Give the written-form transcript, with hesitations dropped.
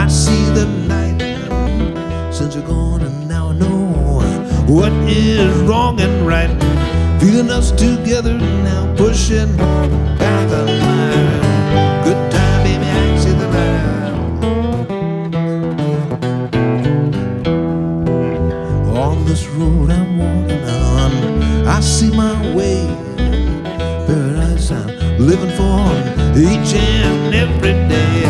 I see the light since you're gone, and now I know what is wrong and right. Feeling us together now, pushing back the line. Good time, baby, I see the light. On this road I'm walking on, I see my way. Paradise I'm living for each and every day.